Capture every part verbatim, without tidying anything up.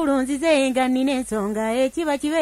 bulunzize nga nnina ensonga ekiba kibe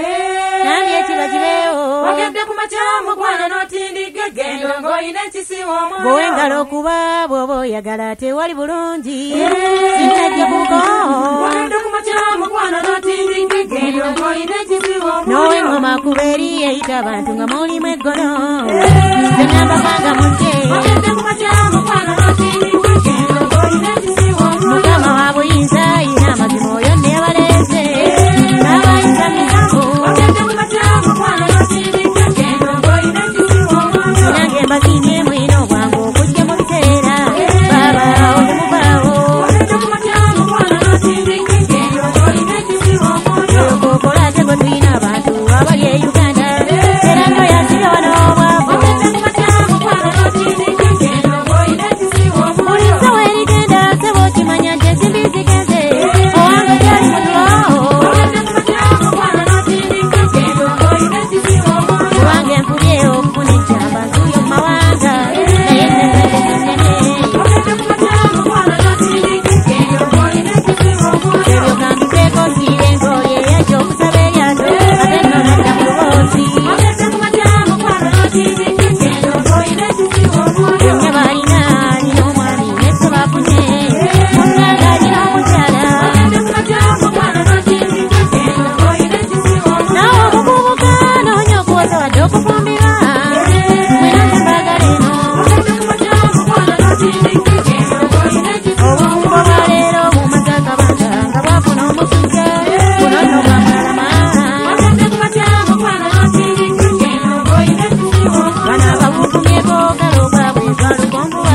nange ekiba kibeewo ogedde ku makyamu kwana n'otindiga eggendo ng'olina ekisiwa omwoyo bw'engalo kuba bw'oba oyagala tewali bulungi sinajja kuko ogedde ku makyamu kwana n'otindiga eggendo ng'olina ekisiwa omwoyo n'ow'engoma kuba eri eyita abantu nga mulimu eggono nze nambakanga mujje ogedde ku makyamu kwana n'otindiga eggendo ng'olina ekisiwa omwoyo mukama wa buyinza ayina amazima oyo nebaleze n'abayinza misango ogedde ku makyamu kwana n'otindiga eggendo ng'olina ekisiwa omwoyo nange mbazimye mwina obwangu okujja mu biseera babaawo temuvaawo ogedde ku makyamu kwana n'otindiga eggendo ng'olina ekisiwa omwoyo okokola ate gwe tulina abantu abali e uganda era noyasibye wano obwavu ogedde ku makyamu kwana n'otindiga eggendo ng'olina ekisiwa omwoyo buli sawa erigenda sebo okimanya nti ensimbi zigeze owange gyali mutulo ogedde ku makyamu kwana n'otindiga eggendo ng'olina ekisiwa omwoyo kubange nfubye okufuna ekyamba nzuyo mu mawanga naye nnenene ogedde ku makyamu kwana n'otindiga eggendo ng'olina ekisiwa omwoyo ebyo kambiseeko siire engoli eyajja okusaba eryato ate nno nadda mu luboozi ogedde ku makyamu kwana n'otindiga eggendo ng'olina ekisiwa omwoyo bonna balina alina omwami neso bafunye musanga alina omukyala ogedde ku makyamu kwana n'otindiga eggendo ng'olina ekisiwa omwoyo nawe omuvubuka noonya okuwoza wadde okufumbirwa mwena nzembagala eno ogedde ku makyamu kwana n'otindiga eggendo ng'olina ekisiwa obufumbo bwa leero bumaze akabanga nga bwafuna omusujja buno nno bwamulama ogedde ku makyamu kwana n'otindiga eggendo ng'olina ekisiwa omwoyo bano ababukumyeko kalo bwabwe twalukonvuba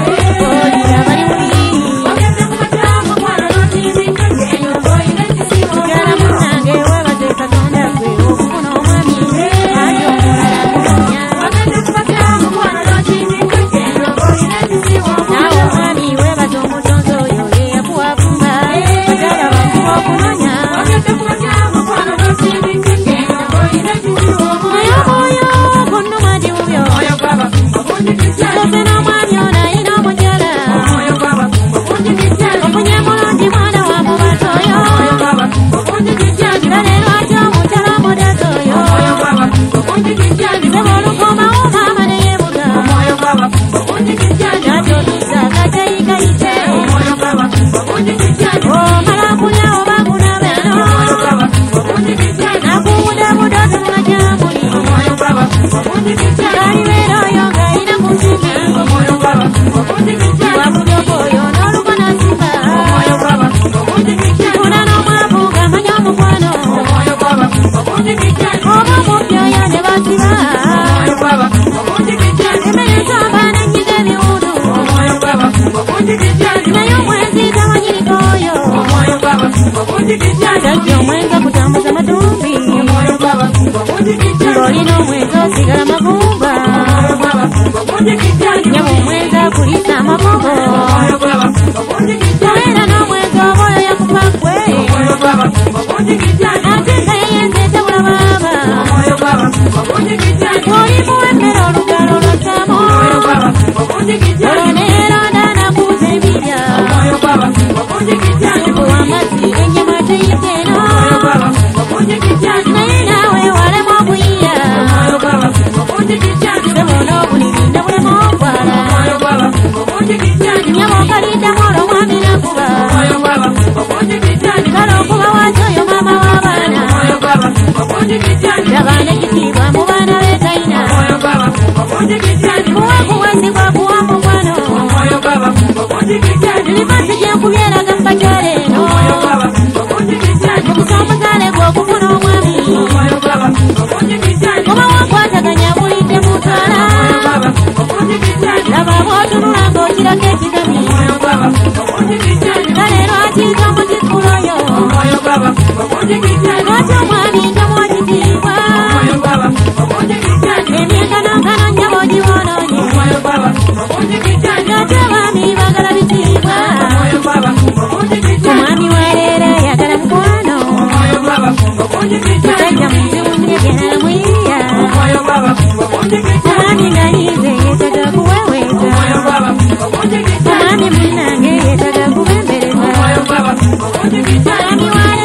olira bali muli ogedde ku makyamu kwana n'otindiga eggendo ng'olina ekisiwa mukyala omwoyo munnange weebaze katonda gwe okufuna omwami ate omulala kunonya ogedde ku makyamu kwana n'otindiga eggendo ng'olina ekisiwa naawe omwoyo omwami weebaze omutonzi oyo eyakuwafumba bakyala bakuba okunonya ogedde ku makyamu kwana n'otindiga eggendo ng'olina ekisiwa naye omwoyo omwoyo kunnuma ndi bubyo omwoyo gw'abafumbo bunjigijjali nze n'omwami ono ayina omukyala omwoyo gw'abafumbo bunjigijjali ofunye mulungi mwana wa mubato oyo omwoyo gw'abafumbo bunjigijjali kale lwaki omukyala mudato oyo omwoyo gw'abafumbo bunjigijjali seba olukomawo maama neyebuga omwoyo gw'abafumbo bunjigijjali ate otuusa akateyikayite omwoyo gw'abafumbo bunjigijjali omala kulya oba kunaba omwoyo eno gw'abafumbo bunjigijjali nakubudabuda otunula gyamuli omwoyo gw'abafumbo bunjigijjali kalibeera oyo ng'ayina ku nsibi omwoyo gw'abafumbo bunjigijjali wabulyoko oyo n'olubona nsiba omwoyo gw'abafumbo bunjigijjali tuna n'omwavu ng'amanya omukwano omwoyo gw'abafumbo bunjigijjali oba mupya oyo ne basiba omwoyo gw'abafumbo bunjigijjali emmere nsamba n'ennyiga ebiwundu omwoyo gw'abafumbo bunjigijjali naye omwenzi tamanyiriko oyo omwoyo gw'abafumbo bunjigijjali tajja omwenzi okutambuza matumbi omwoyo gw'abafumbo bunjigijjali ng'olina omwenzi osigala magumba omwoyo gw'abafumbo bunjigijjali nyaba omwenzi akulisa amagogo omwoyo gw'abafumbo bunjigijjali era n'omwenzi oba oyo yakufa ggwe omwoyo gw'abafumbo bunjigijjali ate nga yeyenze tebula baaba omwoyo gw'abafumbo bunjigijjali olimuwa emmere olugalo lwasamo omwoyo gw'abafumbo bunjigijjali olwo neeronda nakuuza ebirya omwoyo gw'abafumbo bunjigijjali kuwa amazzi ennyama teyite eno omwoyo gw'abafumbo bunjigijjali naye naawe walema okuyiya omwoyo gw'abafumbo bunjigijjali sebo n'obuliri ne bulema okwala omwoyo gw'abafumbo bunjigijjali nyama okaliddamu olwo mwami nakuba omwoyo gw'abafumbo bunjigijjali kale okuba waki oyo maama w'abaana omwoyo gw'abafumbo bunjigijjali laba n'ekitiibwa mu baana be talina omwoyo gw'abafumbo bunjigijjali kuwa kuwasibwa kuwa mukwano omwoyo gw'abafumbo bunjigijjali libasi gyenkubyeraga mu bakyala eno omwoyo gw'abafumbo bunjigijjali mukusa omuzaale gwe okufuna omwami omwoyo gw'abafumbo bunjigijjali oba wakwataganya bulidde mutwala omwoyo gw'abafumbo bunjigijjali laba bw'otunula ng'okirako ekigami omwoyo gw'abafumbo bunjigijjali kale lwaki tomuzikula oyo omwoyo gw'abafumbo bunjigijjali lwaki omwami tomuwa kitiibwa omwoyo gw'abafumbo bunjigijjali emyenkanonkano nnyabo giwonoonye omwoyo gw'abafumbo bunjigijjali ate abaami baagala bitiibwa omwoyo gw'abafumbo bunjigijjali omwami waleero ayagala mukwano omwoyo gw'abafumbo bunjigijjali musajja munzibu nnyo genala mwiya omwoyo gw'abafumbo bunjigijjali omwami ng'ayize yeetaga kuweweeta omwoyo gw'abafumbo bunjigijjali omwami munnange yeetaga kubembereza omwoyo gw'abafumbo bunjigijjali omwami waleero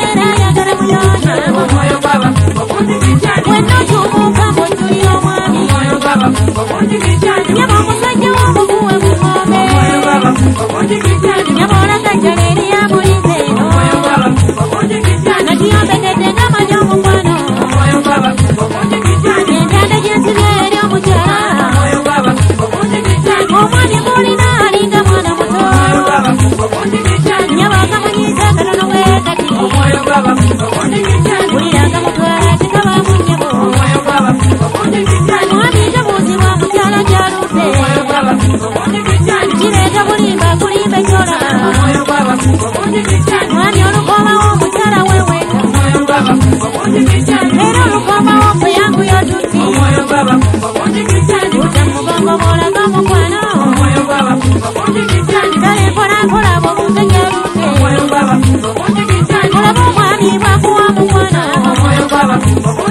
Era olukomba wako yangu yotuti Utamugongo bola kamukwano Tale mpola mpola bobutegeruke Olaba omwami bwakuwa mukwano